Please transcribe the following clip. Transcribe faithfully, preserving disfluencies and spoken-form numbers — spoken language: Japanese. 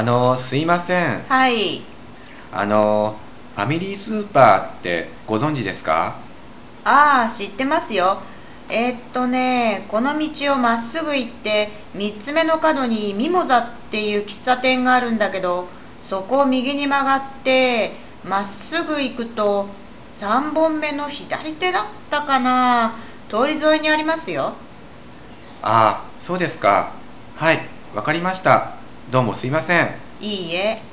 あの、すいません。 はい。 あの、ファミリースーパーってご存知ですか？ ああ、知ってますよ。えーっとね、この道をまっすぐ行って、三つ目の角にミモザっていう喫茶店があるんだけど、そこを右に曲がって、まっすぐ行くと、三本目の左手だったかな。通り沿いにありますよ。 ああ、そうですか。はい、わかりました。どうもすいません。 いいえ。